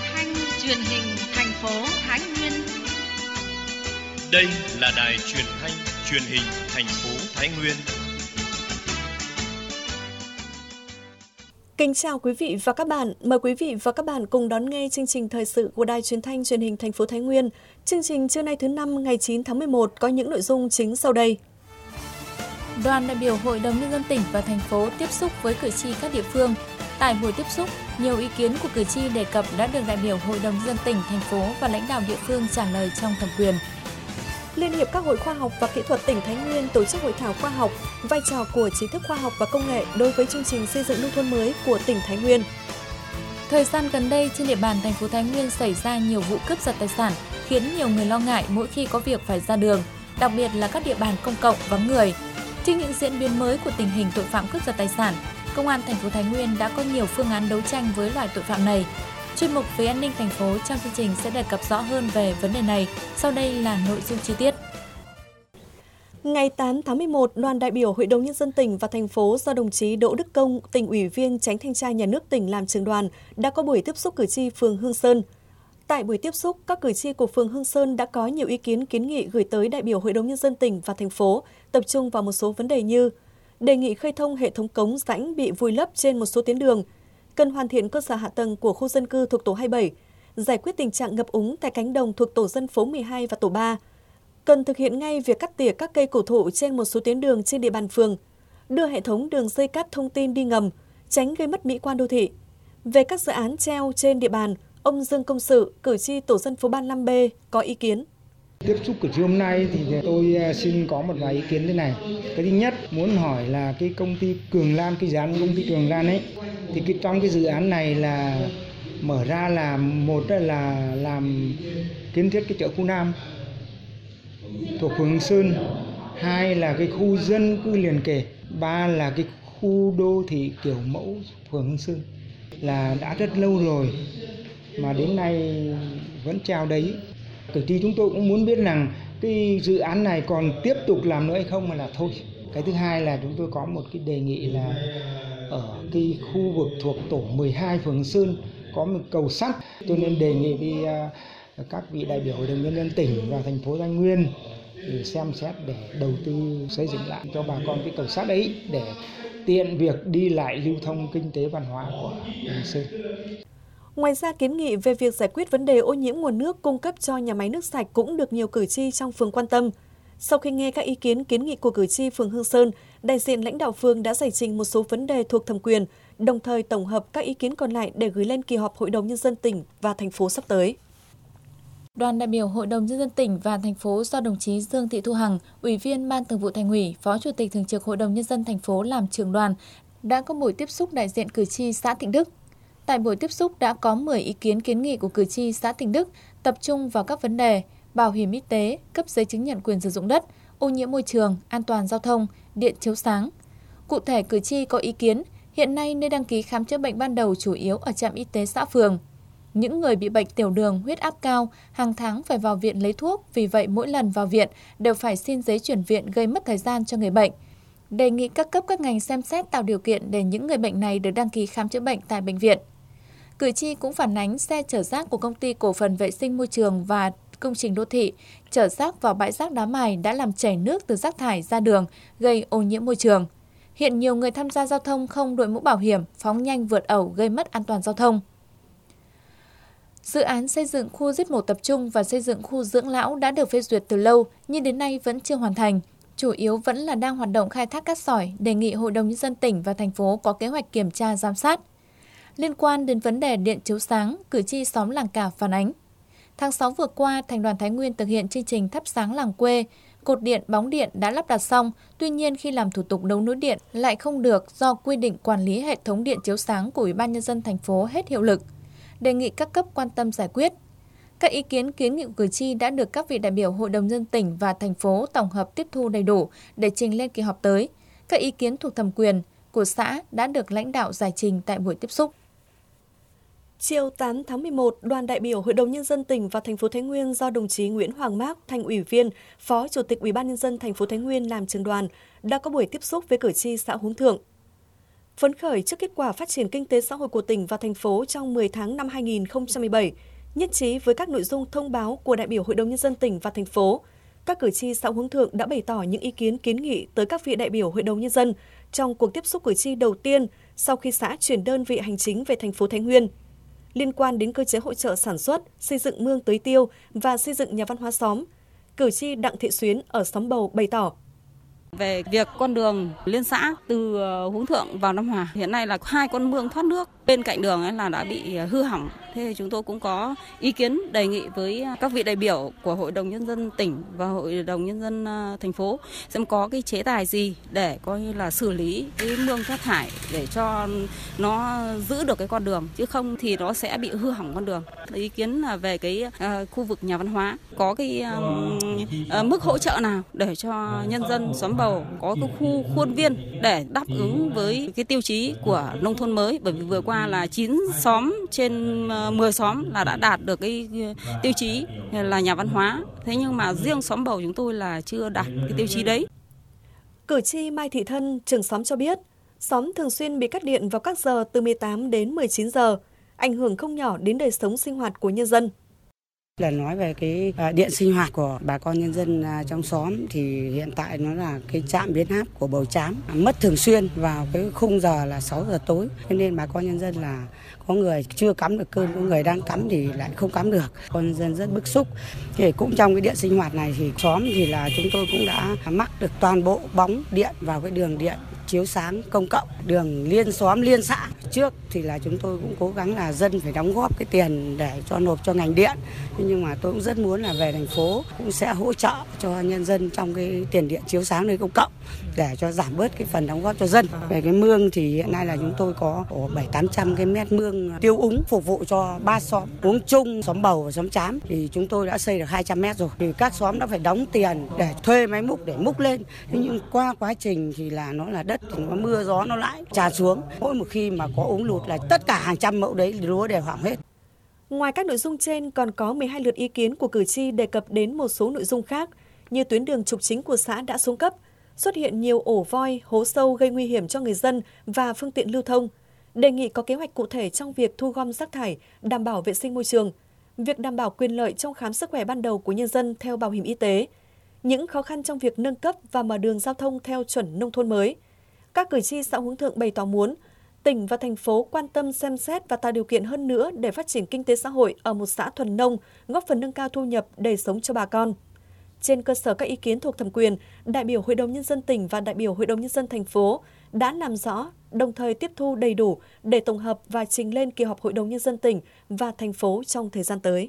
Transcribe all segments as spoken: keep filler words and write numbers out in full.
thanh truyền hình thành phố Thái Nguyên. Đây là đài truyền thanh truyền hình thành phố Thái Nguyên. Kính chào quý vị và các bạn. Mời quý vị và các bạn cùng đón nghe chương trình thời sự của đài truyền thanh truyền hình thành phố Thái Nguyên. Chương trình trưa nay thứ năm ngày chín tháng mười một có những nội dung chính sau đây. Đoàn đại biểu Hội đồng Nhân dân tỉnh và thành phố tiếp xúc với cử tri các địa phương. Tại buổi tiếp xúc, nhiều ý kiến của cử tri đề cập đã được đại biểu Hội đồng Nhân dân tỉnh, thành phố và lãnh đạo địa phương trả lời trong thẩm quyền. Liên hiệp các hội khoa học và kỹ thuật tỉnh Thái Nguyên tổ chức hội thảo khoa học, vai trò của trí thức khoa học và công nghệ đối với chương trình xây dựng nông thôn mới của tỉnh Thái Nguyên. Thời gian gần đây, trên địa bàn thành phố Thái Nguyên xảy ra nhiều vụ cướp giật tài sản, khiến nhiều người lo ngại mỗi khi có việc phải ra đường, đặc biệt là các địa bàn công cộng vắng người. Trước những diễn biến mới của tình hình tội phạm cướp giật tài sản, Công an thành phố Thái Nguyên đã có nhiều phương án đấu tranh với loại tội phạm này. Chuyên mục về an ninh thành phố trong chương trình sẽ đề cập rõ hơn về vấn đề này. Sau đây là nội dung chi tiết. Ngày tám tháng mười một, đoàn đại biểu Hội đồng Nhân dân tỉnh và thành phố do đồng chí Đỗ Đức Công, tỉnh ủy viên Chánh thanh tra nhà nước tỉnh làm trưởng đoàn, đã có buổi tiếp xúc cử tri phường Hương Sơn. Tại buổi tiếp xúc, các cử tri của phường Hương Sơn đã có nhiều ý kiến kiến nghị gửi tới đại biểu Hội đồng Nhân dân tỉnh và thành phố, tập trung vào một số vấn đề như đề nghị khơi thông hệ thống cống rãnh bị vùi lấp trên một số tuyến đường, cần hoàn thiện cơ sở hạ tầng của khu dân cư thuộc tổ hai mươi bảy, giải quyết tình trạng ngập úng tại cánh đồng thuộc tổ dân phố mười hai và tổ ba, cần thực hiện ngay việc cắt tỉa các cây cổ thụ trên một số tuyến đường trên địa bàn phường, đưa hệ thống đường dây cáp thông tin đi ngầm, tránh gây mất mỹ quan đô thị. Về các dự án treo trên địa bàn, ông Dương Công Sự, cử tri tổ dân phố ba mươi lăm B có ý kiến. Tiếp xúc cử tri hôm nay thì tôi xin có một vài ý kiến thế này. Cái thứ nhất, muốn hỏi là cái công ty Cường Lan, cái dự án công ty Cường Lan ấy, thì cái trong cái dự án này là mở ra là một là làm kiến thiết cái chợ khu Nam thuộc phường Hương Sơn, hai là cái khu dân cư liền kề, ba là cái khu đô thị kiểu mẫu phường Hương Sơn, là đã rất lâu rồi mà đến nay vẫn treo đấy. Cử tri chúng tôi cũng muốn biết rằng cái dự án này còn tiếp tục làm nữa hay không mà là thôi. Cái thứ hai là chúng tôi có một cái đề nghị là ở cái khu vực thuộc tổ mười hai phường Hương Sơn có một cầu sắt, cho nên đề nghị đi uh, các vị đại biểu Hội đồng Nhân dân tỉnh và thành phố Thái Nguyên để xem xét để đầu tư xây dựng lại cho bà con cái cầu sắt ấy để tiện việc đi lại lưu thông kinh tế văn hóa của Hương Sơn. Ngoài ra, kiến nghị về việc giải quyết vấn đề ô nhiễm nguồn nước cung cấp cho nhà máy nước sạch cũng được nhiều cử tri trong phường quan tâm. Sau khi nghe các ý kiến kiến nghị của cử tri phường Hương Sơn, đại diện lãnh đạo phường đã giải trình một số vấn đề thuộc thẩm quyền, đồng thời tổng hợp các ý kiến còn lại để gửi lên kỳ họp Hội đồng Nhân dân tỉnh và thành phố sắp tới. Đoàn đại biểu Hội đồng Nhân dân tỉnh và thành phố do đồng chí Dương Thị Thu Hằng, Ủy viên Ban Thường vụ Thành ủy, Phó Chủ tịch Thường trực Hội đồng Nhân dân thành phố làm trưởng đoàn, đã có buổi tiếp xúc đại diện cử tri xã Thịnh Đức. Tại buổi tiếp xúc đã có mười ý kiến kiến nghị của cử tri xã Thịnh Đức tập trung vào các vấn đề bảo hiểm y tế, cấp giấy chứng nhận quyền sử dụng đất, ô nhiễm môi trường, an toàn giao thông, điện chiếu sáng. Cụ thể, cử tri có ý kiến hiện nay nơi đăng ký khám chữa bệnh ban đầu chủ yếu ở trạm y tế xã phường. Những người bị bệnh tiểu đường, huyết áp cao hàng tháng phải vào viện lấy thuốc, vì vậy mỗi lần vào viện đều phải xin giấy chuyển viện gây mất thời gian cho người bệnh. Đề nghị các cấp các ngành xem xét tạo điều kiện để những người bệnh này được đăng ký khám chữa bệnh tại bệnh viện. Cử tri cũng phản ánh xe chở rác của Công ty Cổ phần Vệ sinh Môi trường và Công trình Đô thị chở rác vào bãi rác Đá Mài đã làm chảy nước từ rác thải ra đường, gây ô nhiễm môi trường. Hiện nhiều người tham gia giao thông không đội mũ bảo hiểm, phóng nhanh vượt ẩu gây mất an toàn giao thông. Dự án xây dựng khu giết mổ tập trung và xây dựng khu dưỡng lão đã được phê duyệt từ lâu nhưng đến nay vẫn chưa hoàn thành. Chủ yếu vẫn là đang hoạt động khai thác cát sỏi, đề nghị Hội đồng Nhân dân tỉnh và thành phố có kế hoạch kiểm tra giám sát. Liên quan đến vấn đề điện chiếu sáng, cử tri xóm Làng Cả phản ánh. Tháng sáu vừa qua, Thành đoàn Thái Nguyên thực hiện chương trình thắp sáng làng quê. Cột điện, bóng điện đã lắp đặt xong, tuy nhiên khi làm thủ tục đấu nối điện lại không được do quy định quản lý hệ thống điện chiếu sáng của Ủy ban Nhân dân thành phố hết hiệu lực. Đề nghị các cấp quan tâm giải quyết. Các ý kiến kiến nghị của cử tri đã được các vị đại biểu Hội đồng Nhân dân tỉnh và thành phố tổng hợp tiếp thu đầy đủ để trình lên kỳ họp tới. Các ý kiến thuộc thẩm quyền của xã đã được lãnh đạo giải trình tại buổi tiếp xúc. Chiều tám tháng mười một, đoàn đại biểu Hội đồng Nhân dân tỉnh và thành phố Thái Nguyên do đồng chí Nguyễn Hoàng Mác, Thành ủy viên, Phó Chủ tịch Ủy ban Nhân dân thành phố Thái Nguyên làm trưởng đoàn đã có buổi tiếp xúc với cử tri xã Hướng Thượng. Phấn khởi trước kết quả phát triển kinh tế xã hội của tỉnh và thành phố trong mười tháng năm hai nghìn không trăm mười bảy, nhất trí với các nội dung thông báo của đại biểu Hội đồng Nhân dân tỉnh và thành phố, các cử tri xã Hướng Thượng đã bày tỏ những ý kiến kiến nghị tới các vị đại biểu Hội đồng Nhân dân trong cuộc tiếp xúc cử tri đầu tiên sau khi xã chuyển đơn vị hành chính về thành phố Thái Nguyên. Liên quan đến cơ chế hỗ trợ sản xuất, xây dựng mương tưới tiêu và xây dựng nhà văn hóa xóm, cử tri Đặng Thị Xuyến ở xóm Bầu bày tỏ. Về việc con đường liên xã từ Hướng Thượng vào Nam Hòa, hiện nay là hai con mương thoát nước bên cạnh đường ấy là đã bị hư hỏng. Thế thì chúng tôi cũng có ý kiến đề nghị với các vị đại biểu của Hội đồng Nhân dân tỉnh và Hội đồng Nhân dân thành phố xem có cái chế tài gì để coi như là xử lý cái mương rác thải để cho nó giữ được cái con đường, chứ không thì nó sẽ bị hư hỏng con đường. Ý kiến là về cái uh, khu vực nhà văn hóa có cái uh, uh, mức hỗ trợ nào để cho nhân dân xóm Bầu có cái khu khuôn viên để đáp ứng với cái tiêu chí của nông thôn mới, bởi vì vừa qua là chín xóm trên mười xóm là đã đạt được cái tiêu chí là nhà văn hóa. Thế nhưng mà riêng xóm Bầu chúng tôi là chưa đạt cái tiêu chí đấy. Cử tri Mai Thị Thân, trưởng xóm cho biết, xóm thường xuyên bị cắt điện vào các giờ từ mười tám đến mười chín giờ, ảnh hưởng không nhỏ đến đời sống sinh hoạt của nhân dân. Là nói về cái điện sinh hoạt của bà con nhân dân trong xóm thì hiện tại nó là cái trạm biến áp của Bầu Trám mất thường xuyên vào cái khung giờ là sáu giờ tối, nên bà con nhân dân là có người chưa cắm được cơm, có người đang cắm thì lại không cắm được, con nhân dân rất bức xúc. Thì cũng trong cái điện sinh hoạt này thì xóm thì là chúng tôi cũng đã mắc được toàn bộ bóng điện vào cái đường điện chiếu sáng công cộng, đường liên xóm liên xã. Trước thì là chúng tôi cũng cố gắng là dân phải đóng góp cái tiền để cho nộp cho ngành điện, nhưng mà tôi cũng rất muốn là về thành phố cũng sẽ hỗ trợ cho nhân dân trong cái tiền điện chiếu sáng nơi công cộng để cho giảm bớt cái phần đóng góp cho dân. Về cái mương thì hiện nay là chúng tôi có bảy tám trăm cái mét mương tiêu úng phục vụ cho ba xóm Uống Chung, xóm Bầu và xóm Trám, thì chúng tôi đã xây được hai trăm mét rồi. Thì các xóm đã phải đóng tiền để thuê máy múc để múc lên. Thế nhưng qua quá trình thì là nó là đất thì nó mưa gió nó lại tràn xuống. Mỗi một khi mà có úng lụt là tất cả hàng trăm mẫu đấy lúa đều hỏng hết. Ngoài các nội dung trên còn có mười hai lượt ý kiến của cử tri đề cập đến một số nội dung khác như tuyến đường trục chính của xã đã xuống cấp, xuất hiện nhiều ổ voi, hố sâu gây nguy hiểm cho người dân và phương tiện lưu thông. Đề nghị có kế hoạch cụ thể trong việc thu gom rác thải, đảm bảo vệ sinh môi trường, việc đảm bảo quyền lợi trong khám sức khỏe ban đầu của nhân dân theo bảo hiểm y tế, những khó khăn trong việc nâng cấp và mở đường giao thông theo chuẩn nông thôn mới. Các cử tri xã Hướng Thượng bày tỏ muốn tỉnh và thành phố quan tâm xem xét và tạo điều kiện hơn nữa để phát triển kinh tế xã hội ở một xã thuần nông, góp phần nâng cao thu nhập, đời sống cho bà con. Trên cơ sở các ý kiến thuộc thẩm quyền, đại biểu Hội đồng Nhân dân tỉnh và đại biểu Hội đồng Nhân dân thành phố đã làm rõ, đồng thời tiếp thu đầy đủ để tổng hợp và trình lên kỳ họp Hội đồng Nhân dân tỉnh và thành phố trong thời gian tới.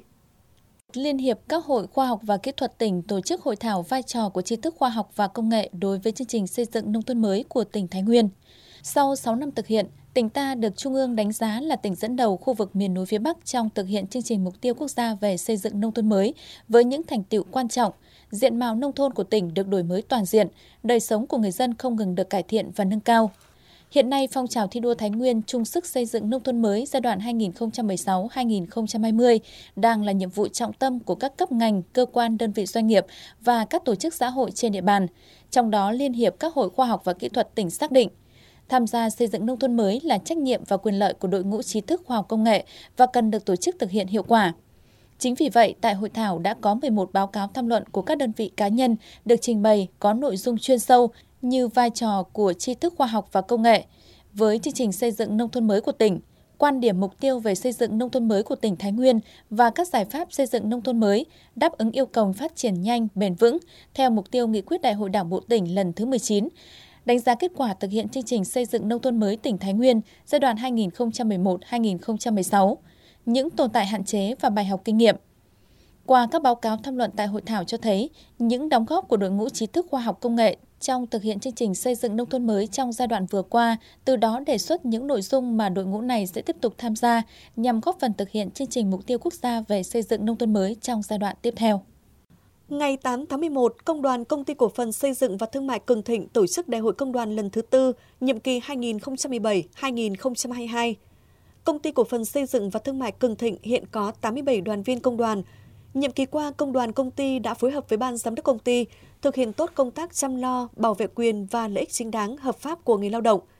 Liên hiệp các hội khoa học và kỹ thuật tỉnh tổ chức hội thảo vai trò của tri thức khoa học và công nghệ đối với chương trình xây dựng nông thôn mới của tỉnh Thái Nguyên. Sau sáu năm thực hiện, tỉnh ta được Trung ương đánh giá là tỉnh dẫn đầu khu vực miền núi phía Bắc trong thực hiện chương trình mục tiêu quốc gia về xây dựng nông thôn mới với những thành tựu quan trọng. Diện mạo nông thôn của tỉnh được đổi mới toàn diện, đời sống của người dân không ngừng được cải thiện và nâng cao. Hiện nay, phong trào thi đua Thái Nguyên chung sức xây dựng nông thôn mới giai đoạn hai nghìn không trăm mười sáu đến hai nghìn không trăm hai mươi đang là nhiệm vụ trọng tâm của các cấp ngành, cơ quan, đơn vị doanh nghiệp và các tổ chức xã hội trên địa bàn. Trong đó, Liên hiệp các hội khoa học và kỹ thuật tỉnh xác định, tham gia xây dựng nông thôn mới là trách nhiệm và quyền lợi của đội ngũ trí thức khoa học công nghệ và cần được tổ chức thực hiện hiệu quả. Chính vì vậy, tại hội thảo đã có mười một báo cáo tham luận của các đơn vị cá nhân được trình bày có nội dung chuyên sâu như vai trò của tri thức khoa học và công nghệ với chương trình xây dựng nông thôn mới của tỉnh, quan điểm mục tiêu về xây dựng nông thôn mới của tỉnh Thái Nguyên và các giải pháp xây dựng nông thôn mới đáp ứng yêu cầu phát triển nhanh, bền vững theo mục tiêu nghị quyết Đại hội Đảng bộ tỉnh lần thứ mười chín, đánh giá kết quả thực hiện chương trình xây dựng nông thôn mới tỉnh Thái Nguyên giai đoạn hai nghìn không trăm mười một đến hai nghìn không trăm mười sáu, những tồn tại hạn chế và bài học kinh nghiệm. Qua các báo cáo tham luận tại hội thảo cho thấy, những đóng góp của đội ngũ trí thức khoa học công nghệ trong thực hiện chương trình xây dựng nông thôn mới trong giai đoạn vừa qua, từ đó đề xuất những nội dung mà đội ngũ này sẽ tiếp tục tham gia nhằm góp phần thực hiện chương trình mục tiêu quốc gia về xây dựng nông thôn mới trong giai đoạn tiếp theo. Ngày tám tháng mười một, Công đoàn Công ty Cổ phần Xây dựng và Thương mại Cường Thịnh tổ chức Đại hội Công đoàn lần thứ tư, nhiệm kỳ hai nghìn không trăm mười bảy đến hai nghìn không trăm hai mươi hai. Công ty Cổ phần Xây dựng và Thương mại Cường Thịnh hiện có tám mươi bảy đoàn viên công đoàn. Nhiệm kỳ qua, công đoàn công ty đã phối hợp với ban giám đốc công ty thực hiện tốt công tác chăm lo, bảo vệ quyền và lợi ích chính đáng hợp pháp của người lao động.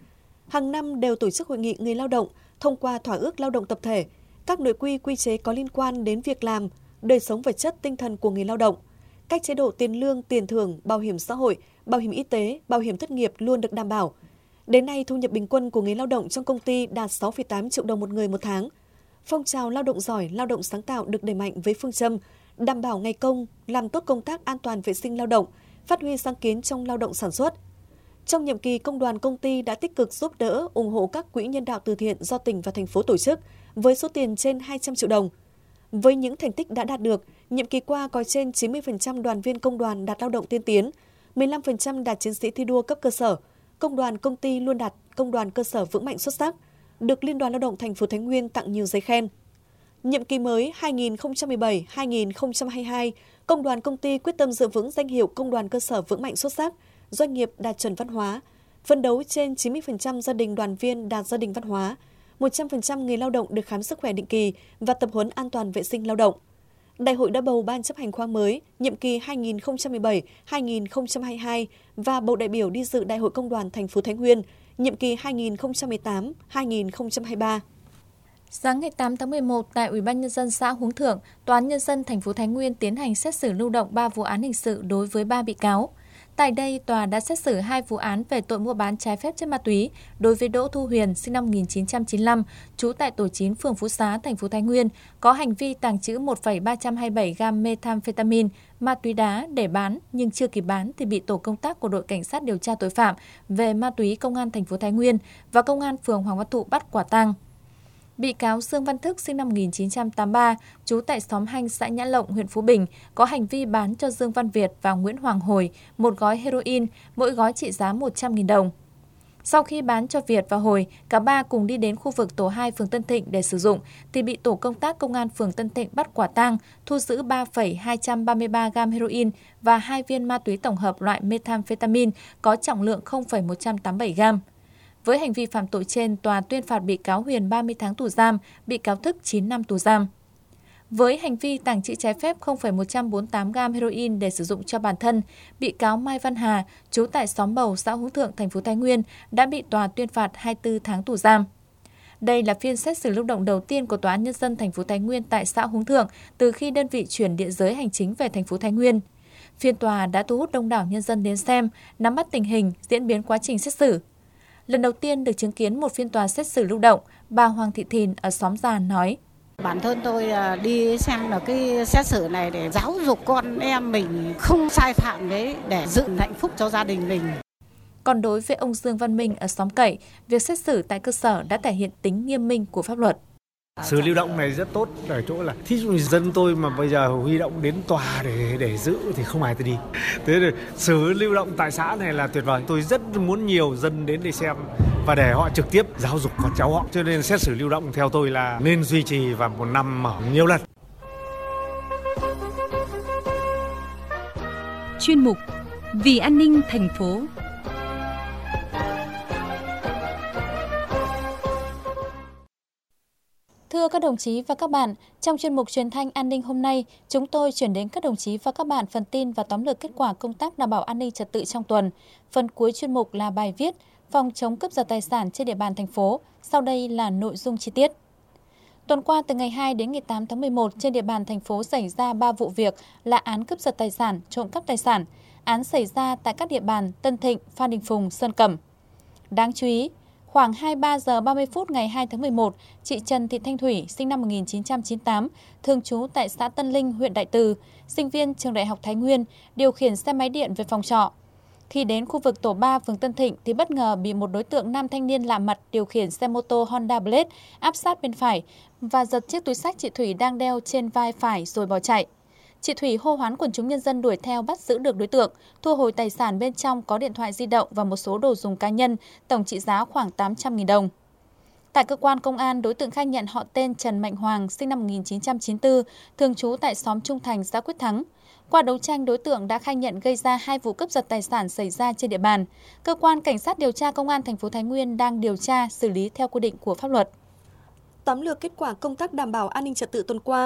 hàng năm đều tổ chức hội nghị người lao động, thông qua thỏa ước lao động tập thể, các nội quy quy chế có liên quan đến việc làm, đời sống vật chất tinh thần của người lao động. Các chế độ tiền lương, tiền thưởng, bảo hiểm xã hội, bảo hiểm y tế, bảo hiểm thất nghiệp luôn được đảm bảo. Đến nay, thu nhập bình quân của người lao động trong công ty đạt sáu phẩy tám triệu đồng một người một tháng. Phong trào lao động giỏi, lao động sáng tạo được đẩy mạnh với phương châm đảm bảo ngày công, làm tốt công tác an toàn vệ sinh lao động, phát huy sáng kiến trong lao động sản xuất. Trong nhiệm kỳ, công đoàn công ty đã tích cực giúp đỡ, ủng hộ các quỹ nhân đạo từ thiện do tỉnh và thành phố tổ chức với số tiền trên hai trăm triệu đồng. Với những thành tích đã đạt được, nhiệm kỳ qua có trên chín mươi phần trăm đoàn viên công đoàn đạt lao động tiên tiến, mười lăm phần trăm đạt chiến sĩ thi đua cấp cơ sở, công đoàn công ty luôn đạt công đoàn cơ sở vững mạnh xuất sắc, được Liên đoàn Lao động thành phố Thái Nguyên tặng nhiều giấy khen. Nhiệm kỳ mới hai nghìn không trăm mười bảy đến hai nghìn không trăm hai mươi hai, công đoàn công ty quyết tâm giữ vững danh hiệu công đoàn cơ sở vững mạnh xuất sắc, doanh nghiệp đạt chuẩn văn hóa, phấn đấu trên chín mươi phần trăm gia đình đoàn viên đạt gia đình văn hóa, một trăm phần trăm người lao động được khám sức khỏe định kỳ và tập huấn an toàn vệ sinh lao động. Đại hội đã bầu ban chấp hành khóa mới, nhiệm kỳ hai nghìn không trăm mười bảy đến hai nghìn không trăm hai mươi hai và bầu đại biểu đi dự Đại hội Công đoàn thành phố Thái Nguyên, nhiệm kỳ hai nghìn không trăm mười tám đến hai nghìn không trăm hai mươi ba. Sáng ngày tám tháng mười một, tại Ủy ban nhân dân xã Hướng Thượng, Tòa án nhân dân thành phố Thái Nguyên tiến hành xét xử lưu động ba vụ án hình sự đối với ba bị cáo. Tại đây, tòa đã xét xử hai vụ án về tội mua bán trái phép chất ma túy đối với Đỗ Thu Huyền, sinh năm một nghìn chín trăm chín mươi lăm, trú tại tổ chín phường Phú Xá, thành phố Thái Nguyên, có hành vi tàng trữ một phẩy ba trăm hai mươi bảy gam methamphetamine, ma túy đá để bán nhưng chưa kịp bán thì bị tổ công tác của đội cảnh sát điều tra tội phạm về ma túy công an thành phố Thái Nguyên và công an phường Hoàng Văn Thụ bắt quả tang. Bị cáo Dương Văn Thức, sinh năm một nghìn chín trăm tám mươi ba, trú tại xóm Hanh, xã Nhã Lộng, huyện Phú Bình, có hành vi bán cho Dương Văn Việt và Nguyễn Hoàng Hồi một gói heroin, mỗi gói trị giá một trăm nghìn đồng. Sau khi bán cho Việt và Hồi, cả ba cùng đi đến khu vực tổ hai phường Tân Thịnh để sử dụng, thì bị tổ công tác công an phường Tân Thịnh bắt quả tang, thu giữ ba phẩy hai trăm ba mươi ba gam heroin và hai viên ma túy tổng hợp loại methamphetamine có trọng lượng không phẩy một trăm tám mươi bảy gam. Với hành vi phạm tội trên, tòa tuyên phạt bị cáo Huyền ba mươi tháng tù giam, bị cáo Thức chín năm tù giam. Với hành vi tàng trữ trái phép không phẩy một trăm bốn mươi tám gam heroin để sử dụng cho bản thân, bị cáo Mai Văn Hà, trú tại xóm Bầu, xã Hướng Thượng, thành phố Thái Nguyên, đã bị tòa tuyên phạt hai mươi tư tháng tù giam. Đây là phiên xét xử lưu động đầu tiên của Tòa án Nhân dân thành phố Thái Nguyên tại xã Hướng Thượng từ khi đơn vị chuyển địa giới hành chính về thành phố Thái Nguyên. Phiên tòa đã thu hút đông đảo nhân dân đến xem, nắm bắt tình hình, diễn biến quá trình xét xử. Lần đầu tiên được chứng kiến một phiên tòa xét xử lưu động, bà Hoàng Thị Thìn ở xóm Già nói: Bản thân tôi đi xem là cái xét xử này để giáo dục con em mình không sai phạm đấy, để dựng hạnh phúc cho gia đình mình. Còn đối với ông Dương Văn Minh ở xóm Cậy, việc xét xử tại cơ sở đã thể hiện tính nghiêm minh của pháp luật. Xử lưu động này rất tốt ở chỗ là thí dụ dân tôi mà bây giờ huy động đến tòa để để giữ thì không ai tôi đi. Thế rồi xử lưu động tại xã này là tuyệt vời. Tôi rất muốn nhiều dân đến để xem và để họ trực tiếp giáo dục con cháu họ. Cho nên xét xử lưu động theo tôi là nên duy trì và một năm mở nhiều lần. Chuyên mục Vì an ninh thành phố. Thưa các đồng chí và các bạn, trong chuyên mục truyền thanh an ninh hôm nay, chúng tôi chuyển đến các đồng chí và các bạn phần tin và tóm lược kết quả công tác đảm bảo an ninh trật tự trong tuần. Phần cuối chuyên mục là bài viết phòng chống cướp giật tài sản trên địa bàn thành phố. Sau đây là nội dung chi tiết. Tuần qua từ ngày hai đến ngày tám tháng mười một, trên địa bàn thành phố xảy ra ba vụ việc là án cướp giật tài sản, trộm cắp tài sản. Án xảy ra tại các địa bàn Tân Thịnh, Phan Đình Phùng, Sơn Cẩm. Đáng chú ý, khoảng hai mươi ba giờ ba mươi phút ngày hai tháng mười một, chị Trần Thị Thanh Thủy, sinh năm một nghìn chín trăm chín mươi tám, thường trú tại xã Tân Linh, huyện Đại Từ, sinh viên trường Đại học Thái Nguyên, điều khiển xe máy điện về phòng trọ. Khi đến khu vực tổ ba phường Tân Thịnh thì bất ngờ bị một đối tượng nam thanh niên lạ mặt điều khiển xe mô tô Honda Blade áp sát bên phải và giật chiếc túi xách chị Thủy đang đeo trên vai phải rồi bỏ chạy. Chị Thủy hô hoán quần chúng nhân dân đuổi theo bắt giữ được đối tượng, thu hồi tài sản bên trong có điện thoại di động và một số đồ dùng cá nhân, tổng trị giá khoảng tám trăm nghìn đồng. Tại cơ quan công an, đối tượng khai nhận họ tên Trần Mạnh Hoàng, sinh năm một nghìn chín trăm chín mươi tư, thường trú tại xóm Trung Thành, xã Quyết Thắng. Qua đấu tranh, đối tượng đã khai nhận gây ra hai vụ cướp giật tài sản xảy ra trên địa bàn. Cơ quan cảnh sát điều tra công an thành phố Thái Nguyên đang điều tra, xử lý theo quy định của pháp luật. Tóm lược kết quả công tác đảm bảo an ninh trật tự tuần qua,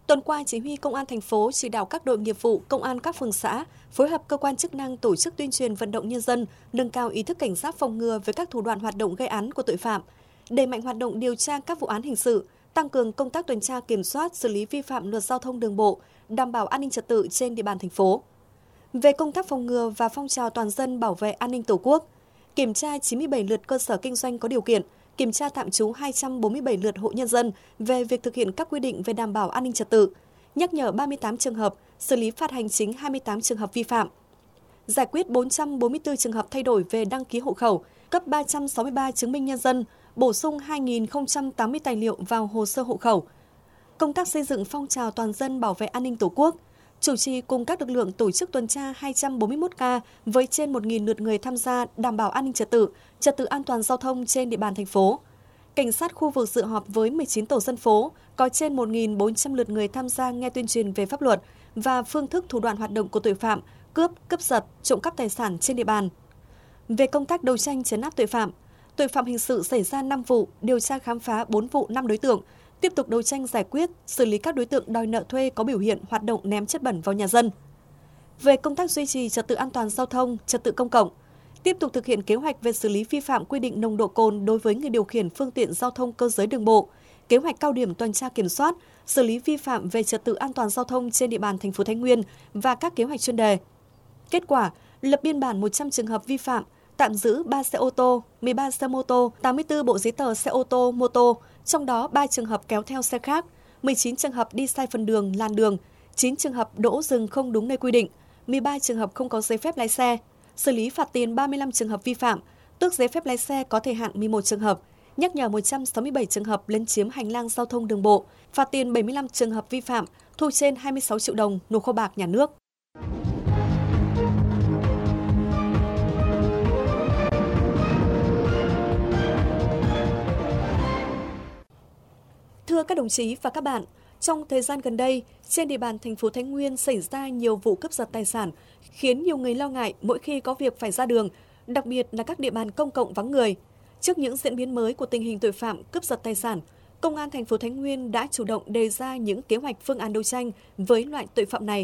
Tuần qua, Chỉ huy Công an thành phố chỉ đạo các đội nghiệp vụ, công an các phường xã phối hợp cơ quan chức năng tổ chức tuyên truyền vận động nhân dân nâng cao ý thức cảnh giác phòng ngừa với các thủ đoạn hoạt động gây án của tội phạm, đẩy mạnh hoạt động điều tra các vụ án hình sự, tăng cường công tác tuần tra kiểm soát, xử lý vi phạm luật giao thông đường bộ, đảm bảo an ninh trật tự trên địa bàn thành phố. Về công tác phòng ngừa và phong trào toàn dân bảo vệ an ninh Tổ quốc, kiểm tra chín mươi bảy lượt cơ sở kinh doanh có điều kiện, kiểm tra tạm trú hai trăm bốn mươi bảy lượt hộ nhân dân về việc thực hiện các quy định về đảm bảo an ninh trật tự, nhắc nhở ba mươi tám trường hợp, xử lý phạt hành chính hai mươi tám trường hợp vi phạm, giải quyết bốn trăm bốn mươi tư trường hợp thay đổi về đăng ký hộ khẩu, cấp ba trăm sáu mươi ba chứng minh nhân dân, bổ sung hai nghìn không trăm tám mươi tài liệu vào hồ sơ hộ khẩu. Công tác xây dựng phong trào toàn dân bảo vệ an ninh Tổ quốc, chủ trì cùng các lực lượng tổ chức tuần tra hai trăm bốn mươi mốt ca với trên một nghìn lượt người tham gia đảm bảo an ninh trật tự, trật tự an toàn giao thông trên địa bàn thành phố. Cảnh sát khu vực dự họp với mười chín tổ dân phố, có trên một nghìn bốn trăm lượt người tham gia nghe tuyên truyền về pháp luật và phương thức thủ đoạn hoạt động của tội phạm, cướp, cướp giật, trộm cắp tài sản trên địa bàn. Về công tác đấu tranh trấn áp tội phạm, tội phạm hình sự xảy ra năm vụ, điều tra khám phá bốn vụ năm đối tượng, tiếp tục đấu tranh giải quyết, xử lý các đối tượng đòi nợ thuê có biểu hiện hoạt động ném chất bẩn vào nhà dân. Về công tác duy trì trật tự an toàn giao thông, trật tự công cộng, tiếp tục thực hiện kế hoạch về xử lý vi phạm quy định nồng độ cồn đối với người điều khiển phương tiện giao thông cơ giới đường bộ, kế hoạch cao điểm tuần tra kiểm soát, xử lý vi phạm về trật tự an toàn giao thông trên địa bàn thành phố Thái Nguyên và các kế hoạch chuyên đề. Kết quả, lập biên bản một trăm trường hợp vi phạm, tạm giữ ba xe ô tô, mười ba xe mô tô, tám mươi tư bộ giấy tờ xe ô tô, mô tô, trong đó ba trường hợp kéo theo xe khác, mười chín trường hợp đi sai phần đường, làn đường, chín trường hợp đỗ dừng không đúng nơi quy định, mười ba trường hợp không có giấy phép lái xe, xử lý phạt tiền ba mươi lăm trường hợp vi phạm, tước giấy phép lái xe có thời hạn mười một trường hợp, nhắc nhở một trăm sáu mươi bảy trường hợp lấn chiếm hành lang giao thông đường bộ, phạt tiền bảy mươi lăm trường hợp vi phạm, thu trên hai mươi sáu triệu đồng nộp kho bạc nhà nước. Thưa các đồng chí và các bạn, trong thời gian gần đây, trên địa bàn thành phố Thái Nguyên xảy ra nhiều vụ cướp giật tài sản, khiến nhiều người lo ngại mỗi khi có việc phải ra đường, đặc biệt là các địa bàn công cộng vắng người. Trước những diễn biến mới của tình hình tội phạm cướp giật tài sản, Công an thành phố Thái Nguyên đã chủ động đề ra những kế hoạch phương án đấu tranh với loại tội phạm này.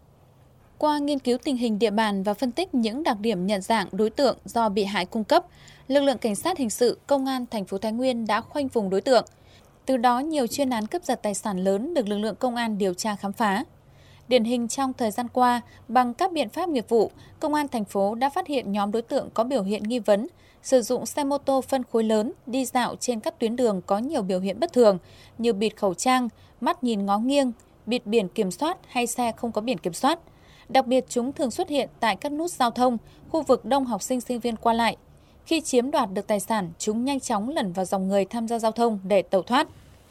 Qua nghiên cứu tình hình địa bàn và phân tích những đặc điểm nhận dạng đối tượng do bị hại cung cấp, lực lượng cảnh sát hình sự Công an thành phố Thái Nguyên đã khoanh vùng đối tượng. Từ đó, nhiều chuyên án cướp giật tài sản lớn được lực lượng công an điều tra khám phá. Điển hình trong thời gian qua, bằng các biện pháp nghiệp vụ, Công an thành phố đã phát hiện nhóm đối tượng có biểu hiện nghi vấn, sử dụng xe mô tô phân khối lớn đi dạo trên các tuyến đường có nhiều biểu hiện bất thường như bịt khẩu trang, mắt nhìn ngó nghiêng, bịt biển kiểm soát hay xe không có biển kiểm soát. Đặc biệt, chúng thường xuất hiện tại các nút giao thông, khu vực đông học sinh sinh viên qua lại. Khi chiếm đoạt được tài sản, chúng nhanh chóng lẩn vào dòng người tham gia giao thông để tẩu thoát.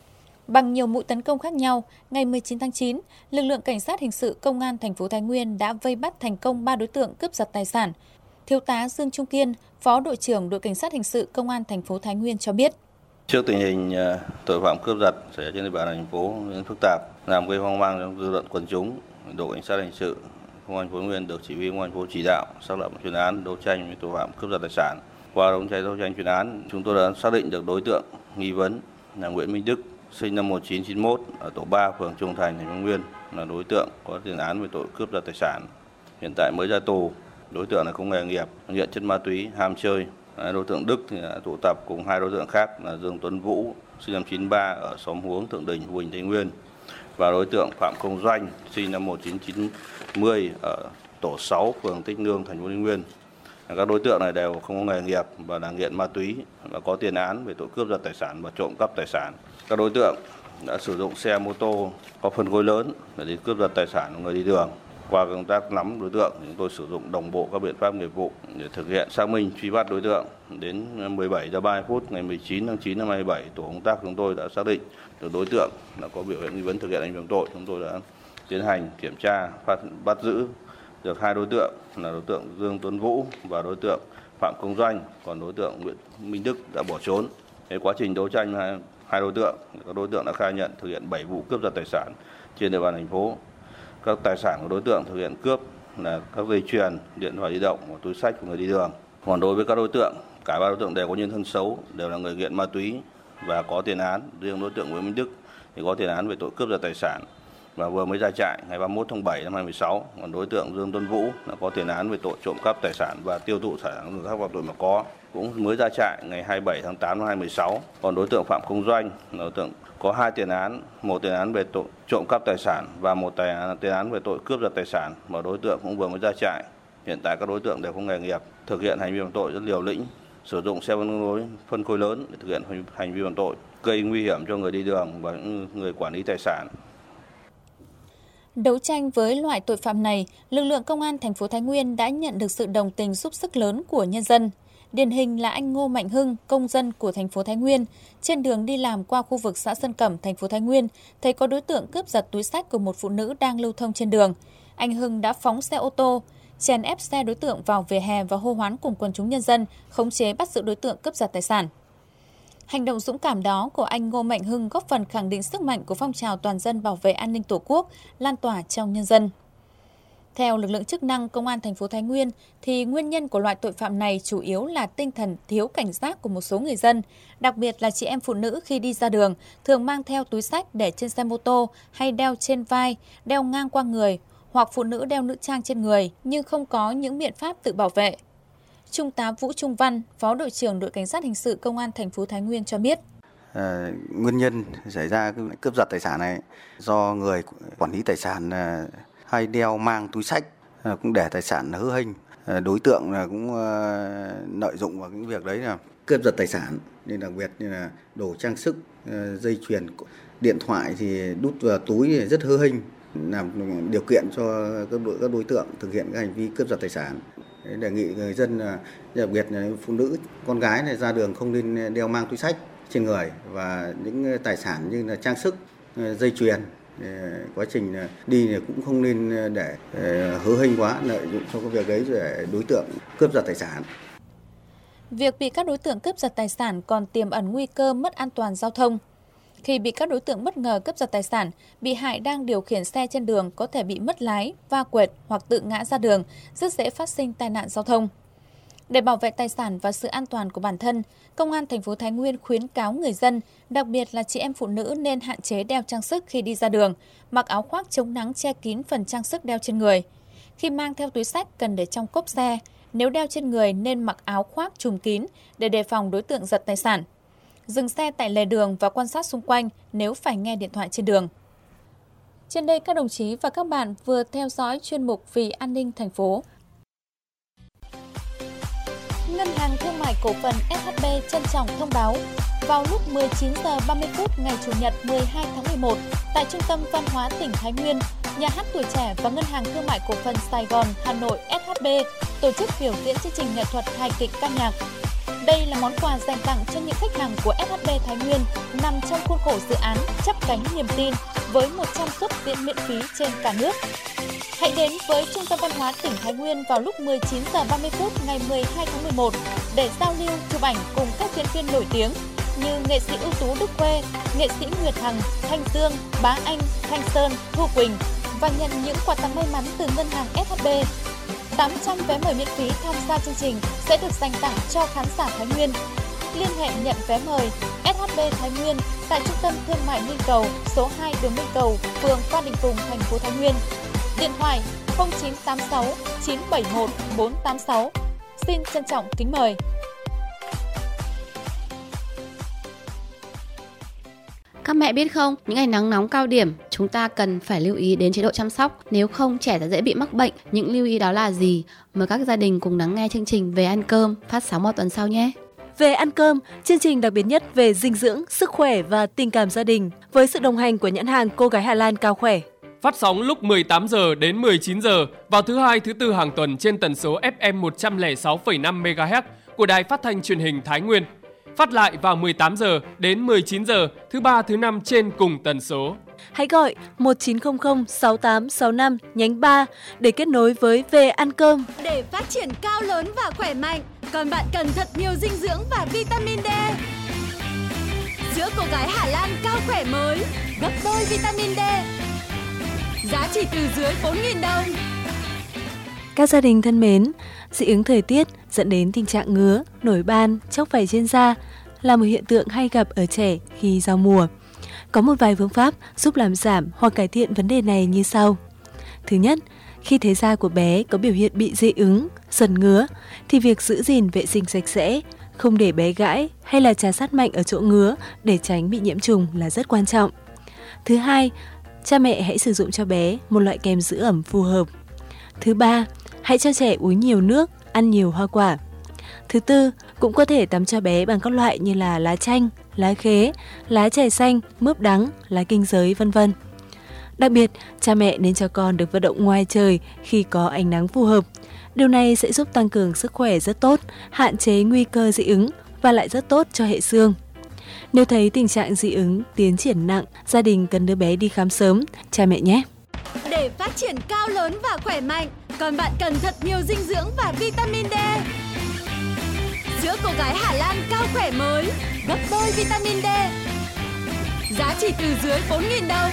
Bằng nhiều mũi tấn công khác nhau, ngày mười chín tháng chín, lực lượng cảnh sát hình sự Công an thành phố Thái Nguyên đã vây bắt thành công ba đối tượng cướp giật tài sản. Thiếu tá Dương Trung Kiên, Phó đội trưởng đội cảnh sát hình sự Công an thành phố Thái Nguyên cho biết. Trước tình hình tội phạm cướp giật xảy ra trên địa bàn thành phố rất phức tạp, làm gây hoang mang trong dư luận quần chúng, đội cảnh sát hình sự Công an thành phố Thái Nguyên được chỉ huy Công an thành phố chỉ đạo xác lập chuyên án đấu tranh với tội phạm cướp giật tài sản. Qua đấu tranh đấu tranh chuyên án, chúng tôi đã xác định được đối tượng nghi vấn là Nguyễn Minh Đức, sinh năm một nghìn chín trăm chín mươi mốt, ở tổ ba, phường Trung Thành, thành phố Thái Nguyên, là đối tượng có tiền án về tội cướp giật tài sản. Hiện tại mới ra tù. Đối tượng là không nghề nghiệp, nghiện chất ma túy, ham chơi. Đối tượng Đức thì đã tụ tập cùng hai đối tượng khác là Dương Tuấn Vũ, sinh năm chín mươi ba, ở xóm Huống, Thượng Đình, Huỳnh, Thái Nguyên, và đối tượng Phạm Công Doanh, sinh năm một nghìn chín trăm chín mươi, ở tổ sáu, phường Tích Nương, thành phố Thái Nguyên. Các đối tượng này đều không có nghề nghiệp và là nghiện ma túy và có tiền án về tội cướp giật tài sản và trộm cắp tài sản. Các đối tượng đã sử dụng xe mô tô có phân khối lớn để đi cướp giật tài sản của người đi đường. Qua công tác nắm đối tượng, chúng tôi sử dụng đồng bộ các biện pháp nghiệp vụ để thực hiện xác minh truy bắt đối tượng. Đến mười bảy giờ ba mươi phút ngày mười chín tháng chín năm hai nghìn không trăm hai mươi bảy, tổ công tác chúng tôi đã xác định được đối tượng đã có biểu hiện nghi vấn thực hiện hành vi phạm tội. Chúng tôi đã tiến hành kiểm tra, phát bắt giữ được hai đối tượng là đối tượng Dương Tuấn Vũ và đối tượng Phạm Công Doanh, còn đối tượng Nguyễn Minh Đức đã bỏ trốn.ในquá trình đấu tranh hai, hai đối tượng, các đối tượng đã khai nhận thực hiện bảy vụ cướp giật tài sản trên địa bàn thành phố. Các tài sản của đối tượng thực hiện cướp là các dây chuyền, điện thoại di động và túi xách của người đi đường. Còn đối với các đối tượng, cả ba đối tượng đều có nhân thân xấu, đều là người nghiện ma túy và có tiền án. Riêng đối tượng Nguyễn Minh Đức thì có tiền án về tội cướp giật tài sản. và vừa mới ra trại ngày ba mươi mốt tháng bảy năm hai nghìn không trăm mười sáu. Còn đối tượng Dương Tuấn Vũ là có tiền án về tội trộm cắp tài sản và tiêu thụ tài sản khác phạm tội mà có, cũng mới ra trại ngày hai mươi bảy tháng tám năm hai nghìn không trăm mười sáu. Còn đối tượng Phạm Công Doanh là đối tượng có hai tiền án, một tiền án về tội trộm cắp tài sản và một tiền án về tội cướp giật tài sản, mà đối tượng cũng vừa mới ra trại. Hiện tại các đối tượng đều có nghề nghiệp, thực hiện hành vi phạm tội rất liều lĩnh, sử dụng xe phân khối phân khối lớn để thực hiện hành vi phạm tội, gây nguy hiểm cho người đi đường và những người quản lý tài sản. Đấu tranh với loại tội phạm này, lực lượng công an thành phố Thái Nguyên đã nhận được sự đồng tình giúp sức lớn của nhân dân. Điển hình là anh Ngô Mạnh Hưng, công dân của thành phố Thái Nguyên, trên đường đi làm qua khu vực xã Sơn Cẩm, thành phố Thái Nguyên, thấy có đối tượng cướp giật túi xách của một phụ nữ đang lưu thông trên đường. Anh Hưng đã phóng xe ô tô, chèn ép xe đối tượng vào vỉa hè và hô hoán cùng quần chúng nhân dân, khống chế bắt giữ đối tượng cướp giật tài sản. Hành động dũng cảm đó của anh Ngô Mạnh Hưng góp phần khẳng định sức mạnh của phong trào toàn dân bảo vệ an ninh Tổ quốc, lan tỏa trong nhân dân. Theo lực lượng chức năng Công an thành phố Thái Nguyên, thì nguyên nhân của loại tội phạm này chủ yếu là tinh thần thiếu cảnh giác của một số người dân, đặc biệt là chị em phụ nữ khi đi ra đường, thường mang theo túi xách để trên xe mô tô hay đeo trên vai, đeo ngang qua người, hoặc phụ nữ đeo nữ trang trên người nhưng không có những biện pháp tự bảo vệ. Trung tá Vũ Trung Văn, Phó đội trưởng đội cảnh sát hình sự Công an thành phố Thái Nguyên cho biết. À, nguyên nhân xảy ra cái cướp giật tài sản này do người quản lý tài sản à, hay đeo mang túi xách à, cũng để tài sản hư hênh. À, đối tượng là cũng à, lợi dụng vào những việc đấy là cướp giật tài sản, nên đặc biệt như là đồ trang sức, à, dây chuyền, điện thoại thì đút vào túi thì rất hư hênh, làm điều kiện cho các đối, các đối tượng thực hiện các hành vi cướp giật tài sản. Đề nghị người dân, đặc biệt là phụ nữ, con gái này ra đường không nên đeo mang túi xách trên người, và những tài sản như là trang sức, dây chuyền, quá trình đi thì cũng không nên để hớ hênh quá, lợi dụng cho cái việc đấy để đối tượng cướp giật tài sản. Việc bị các đối tượng cướp giật tài sản còn tiềm ẩn nguy cơ mất an toàn giao thông. Khi bị các đối tượng bất ngờ cướp giật tài sản, bị hại đang điều khiển xe trên đường có thể bị mất lái, va quẹt hoặc tự ngã ra đường, rất dễ phát sinh tai nạn giao thông. Để bảo vệ tài sản và sự an toàn của bản thân, Công an thành phố Thái Nguyên khuyến cáo người dân, đặc biệt là chị em phụ nữ nên hạn chế đeo trang sức khi đi ra đường, mặc áo khoác chống nắng che kín phần trang sức đeo trên người. Khi mang theo túi xách cần để trong cốp xe, nếu đeo trên người nên mặc áo khoác trùm kín để đề phòng đối tượng giật tài sản. Dừng xe tại lề đường và quan sát xung quanh nếu phải nghe điện thoại trên đường. Trên đây các đồng chí và các bạn vừa theo dõi chuyên mục Vì an ninh thành phố. Ngân hàng Thương mại Cổ phần ét hát bê trân trọng thông báo, vào lúc mười chín giờ ba mươi phút ngày Chủ nhật mười hai tháng mười một, tại Trung tâm Văn hóa tỉnh Thái Nguyên, Nhà hát Tuổi trẻ và Ngân hàng Thương mại Cổ phần Sài Gòn Hà Nội ét hát bê tổ chức biểu diễn chương trình nghệ thuật hài kịch ca nhạc. Đây là món quà dành tặng cho những khách hàng của ét hát bê Thái Nguyên nằm trong khuôn khổ dự án Chắp cánh niềm tin với một trăm suất diễn miễn phí trên cả nước. Hãy đến với Trung tâm Văn hóa tỉnh Thái Nguyên vào lúc mười chín giờ ba mươi phút ngày mười hai tháng mười một để giao lưu, chụp ảnh cùng các diễn viên nổi tiếng như nghệ sĩ ưu tú Đức Khuê, nghệ sĩ Nguyệt Hằng, Thanh Dương, Bá Anh, Thanh Sơn, Thu Quỳnh và nhận những quà tặng may mắn từ Ngân hàng ét hát bê. tám trăm vé mời miễn phí tham gia chương trình sẽ được dành tặng cho khán giả Thái Nguyên. Liên hệ nhận vé mời ét hát bê Thái Nguyên tại Trung tâm Thương mại Minh Cầu, số hai đường Minh Cầu, phường Phan Đình Phùng, thành phố Thái Nguyên. Điện thoại không chín tám sáu chín bảy một bốn tám sáu. Xin trân trọng kính mời. Các mẹ biết không, những ngày nắng nóng cao điểm, chúng ta cần phải lưu ý đến chế độ chăm sóc, nếu không trẻ sẽ dễ bị mắc bệnh. Những lưu ý đó là gì? Mời các gia đình cùng lắng nghe chương trình Về ăn cơm phát sóng vào tuần sau nhé. Về ăn cơm, chương trình đặc biệt nhất về dinh dưỡng, sức khỏe và tình cảm gia đình với sự đồng hành của nhãn hàng Cô gái Hà Lan Cao Khỏe. Phát sóng lúc mười tám giờ đến mười chín giờ vào thứ hai, thứ tư hàng tuần trên tần số ép em một trăm lẻ sáu phẩy năm mê ga héc của Đài Phát thanh Truyền hình Thái Nguyên. Phát lại vào mười tám giờ đến mười chín giờ thứ ba, thứ năm trên cùng tần số. Hãy gọi một chín không không sáu tám sáu năm nhánh ba để kết nối với Về ăn cơm. Để phát triển cao lớn và khỏe mạnh, còn bạn cần thật nhiều dinh dưỡng và vitamin D. Sữa Cô gái Hà Lan Cao Khỏe mới, gấp đôi vitamin D. Giá chỉ từ dưới bốn nghìn đồng. Các gia đình thân mến, dị ứng thời tiết dẫn đến tình trạng ngứa, nổi ban, chóc vảy trên da là một hiện tượng hay gặp ở trẻ khi giao mùa. Có một vài phương pháp giúp làm giảm hoặc cải thiện vấn đề này như sau. Thứ nhất, khi thấy da của bé có biểu hiện bị dị ứng, sần ngứa, thì việc giữ gìn vệ sinh sạch sẽ, không để bé gãi hay là trà sát mạnh ở chỗ ngứa để tránh bị nhiễm trùng là rất quan trọng. Thứ hai, cha mẹ hãy sử dụng cho bé một loại kem giữ ẩm phù hợp. Thứ ba, hãy cho trẻ uống nhiều nước, ăn nhiều hoa quả. Thứ tư, cũng có thể tắm cho bé bằng các loại như là lá chanh, lá khế, lá chè xanh, mướp đắng, lá kinh giới, vân vân. Đặc biệt, cha mẹ nên cho con được vận động ngoài trời khi có ánh nắng phù hợp. Điều này sẽ giúp tăng cường sức khỏe rất tốt, hạn chế nguy cơ dị ứng và lại rất tốt cho hệ xương. Nếu thấy tình trạng dị ứng tiến triển nặng, gia đình cần đưa bé đi khám sớm, cha mẹ nhé. Để phát triển cao lớn và khỏe mạnh, con bạn cần thật nhiều dinh dưỡng và vitamin D. Sữa cô gái Hà Lan cao khỏe mới, gấp đôi vitamin D. Giá chỉ từ dưới bốn nghìn đồng.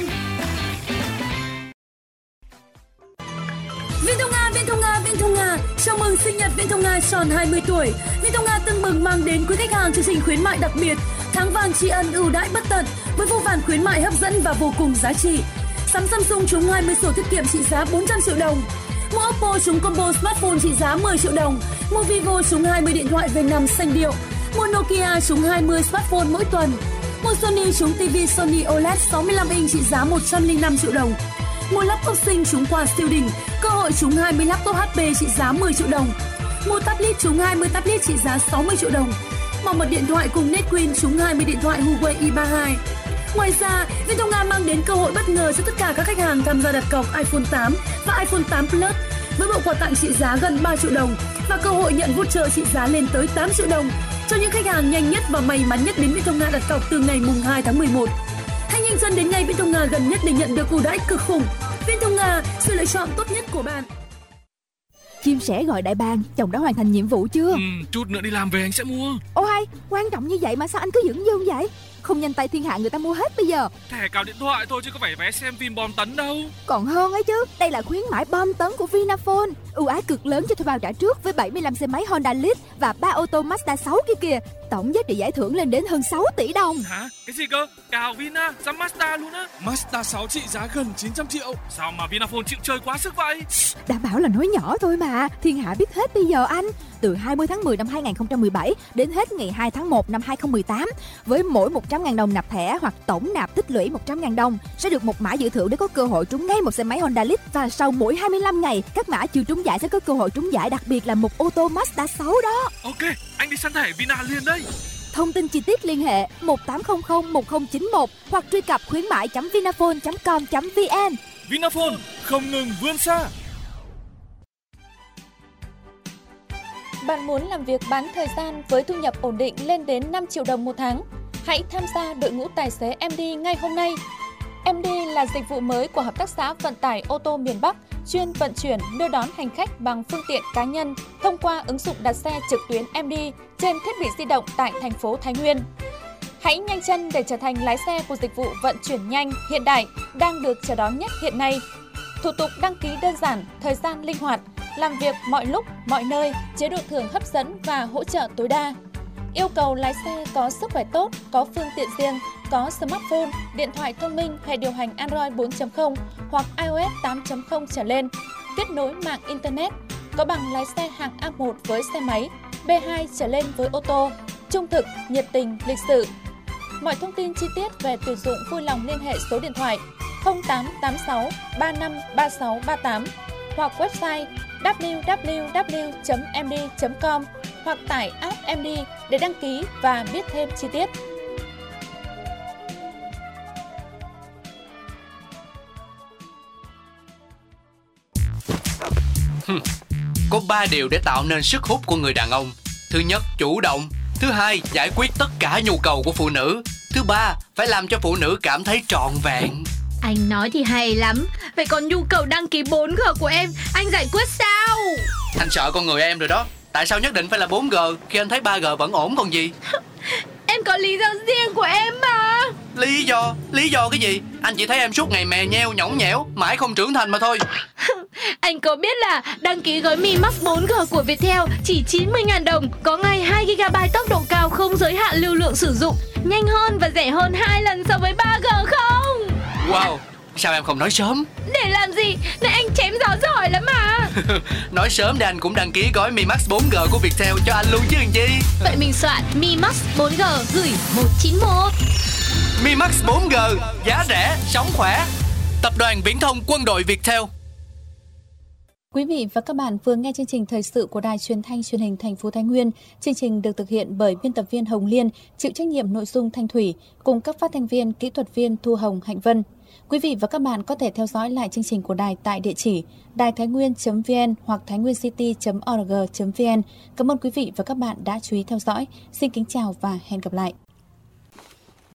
Viên Thông Nga, Viên Thông Nga, Viên Thông Nga, chào mừng sinh nhật Viên Thông Nga tròn hai mươi tuổi. Viên Thông Nga tưng bừng mang đến quý khách hàng chương trình khuyến mại đặc biệt, tháng vàng tri ân ưu đãi bất tận với vô vàn khuyến mại hấp dẫn và vô cùng giá trị. Sắm Samsung trúng hai mươi sổ tiết kiệm trị giá bốn trăm triệu đồng. Mua Oppo trúng combo smartphone trị giá mười triệu đồng. Mua Vivo trúng hai mươi điện thoại V năm xanh điệu. Mua Nokia trúng hai mươi smartphone mỗi tuần. Mua Sony trúng ti vi Sony ô lét sáu mươi lăm inch trị giá một trăm lẻ năm triệu đồng. Mua laptop sinh trúng quà siêu đỉnh, cơ hội trúng hai mươi laptop hát pê trị giá mười triệu đồng. Mua tablet trúng hai mươi tablet trị giá sáu mươi triệu đồng. Bảo mật điện thoại cùng Netwin trúng hai mươi điện thoại Huawei i ba hai. Ngoài ra, Viên Thông Nga mang đến cơ hội bất ngờ cho tất cả các khách hàng tham gia đặt cọc iPhone tám và iPhone tám Plus với bộ quà tặng trị giá gần ba triệu đồng và cơ hội nhận voucher trị giá lên tới tám triệu đồng cho những khách hàng nhanh nhất và may mắn nhất đến Viên Thông Nga đặt cọc từ ngày mùng hai tháng mười một. Hãy nhanh chân đến ngay Viên Thông Nga gần nhất để nhận được ưu đãi cực khủng. Viên Thông Nga, sự lựa chọn tốt nhất của bạn. Chim sẻ gọi đại bàng, chồng đã hoàn thành nhiệm vụ chưa? Ừ, chút nữa đi làm về anh sẽ mua. Ô hay, quan trọng như vậy mà sao anh cứ dửng dưng vậy? Không nhanh tay thiên hạ người ta mua hết bây giờ. Thẻ cào điện thoại thôi chứ có phải vé xem phim bom tấn đâu. Còn hơn ấy chứ, đây là khuyến mãi bom tấn của Vinaphone. Ưu ái cực lớn cho thuê bao trả trước với bảy mươi lăm xe máy Honda Lead và ba ô tô Mazda sáu kia kìa. Tổng giá trị giải thưởng lên đến hơn sáu tỷ đồng. Hả? Cái gì cơ? Cào Vina, ra Mazda luôn á. Mazda sáu trị giá gần chín trăm triệu. Sao mà Vinaphone chịu chơi quá sức vậy? Đã bảo là nói nhỏ thôi mà, thiên hạ biết hết bây giờ anh. Từ hai mươi tháng mười năm hai nghìn không trăm mười bảy đến hết ngày hai tháng một năm hai nghìn không trăm mười tám, với mỗi một trăm nghìn đồng nạp thẻ hoặc tổng nạp tích lũy một trăm nghìn đồng sẽ được một mã dự thưởng để có cơ hội trúng ngay một xe máy Honda Lead, và sau mỗi hai mươi lăm ngày các mã chưa trúng giải sẽ có cơ hội trúng giải đặc biệt là một ô tô Mazda sáu đó. Ok, anh đi săn thẻ Vina liền đây. Thông tin chi tiết liên hệ một tám không không một không chín một hoặc truy cập khuyến mại chấm vinaphone chấm com chấm vn. Vinaphone không ngừng vươn xa. Bạn muốn làm việc bán thời gian với thu nhập ổn định lên đến năm triệu đồng một tháng? Hãy tham gia đội ngũ tài xế em đê ngay hôm nay. em đê là dịch vụ mới của Hợp tác xã Vận tải ô tô miền Bắc, chuyên vận chuyển đưa đón hành khách bằng phương tiện cá nhân thông qua ứng dụng đặt xe trực tuyến em đê trên thiết bị di động tại thành phố Thái Nguyên. Hãy nhanh chân để trở thành lái xe của dịch vụ vận chuyển nhanh hiện đại đang được chào đón nhất hiện nay. Thủ tục đăng ký đơn giản, thời gian linh hoạt, làm việc mọi lúc, mọi nơi, chế độ thưởng hấp dẫn và hỗ trợ tối đa. Yêu cầu lái xe có sức khỏe tốt, có phương tiện riêng, có smartphone, điện thoại thông minh hay điều hành Android bốn chấm không hoặc iOS tám chấm không trở lên, kết nối mạng Internet, có bằng lái xe hạng A một với xe máy, B hai trở lên với ô tô, trung thực, nhiệt tình, lịch sự. Mọi thông tin chi tiết về tuyển dụng vui lòng liên hệ số điện thoại không tám tám sáu ba năm ba sáu ba tám hoặc website w w w chấm m d chấm com hoặc tải app em đê để đăng ký và biết thêm chi tiết. Có ba điều để tạo nên sức hút của người đàn ông. Thứ nhất, chủ động. Thứ hai, giải quyết tất cả nhu cầu của phụ nữ. Thứ ba, phải làm cho phụ nữ cảm thấy trọn vẹn. Anh nói thì hay lắm. Vậy còn nhu cầu đăng ký bốn G của em, anh giải quyết sao? Anh sợ con người em rồi đó. Tại sao nhất định phải là bốn G khi anh thấy ba G vẫn ổn còn gì? Em có lý do riêng của em mà. Lý do? Lý do cái gì? Anh chỉ thấy em suốt ngày mè nheo nhõng nhẽo, mãi không trưởng thành mà thôi. Anh có biết là đăng ký gói Mi Max bốn G của Viettel chỉ chín mươi nghìn đồng, có ngay hai gi ga bai tốc độ cao không giới hạn lưu lượng sử dụng, nhanh hơn và rẻ hơn hai lần so với ba G không? Wow, sao em không nói sớm? Để làm gì? Này anh chém gió giỏi lắm mà. Nói sớm để anh cũng đăng ký gói Mi Max bốn G của Viettel cho anh luôn chứ làm chi. Vậy mình soạn Mi Max bốn G gửi một chín một. Mi Max bốn G, giá rẻ, sống khỏe. Tập đoàn Viễn thông Quân đội Viettel. Quý vị và các bạn vừa nghe chương trình thời sự của Đài Truyền thanh Truyền hình thành phố Thái Nguyên. Chương trình được thực hiện bởi biên tập viên Hồng Liên, chịu trách nhiệm nội dung Thanh Thủy, cùng các phát thanh viên, kỹ thuật viên Thu Hồng, Hạnh Vân. Quý vị và các bạn có thể theo dõi lại chương trình của đài tại địa chỉ đài thái nguyên chấm vn hoặc thái nguyên city chấm org chấm vn. Cảm ơn quý vị và các bạn đã chú ý theo dõi. Xin kính chào và hẹn gặp lại.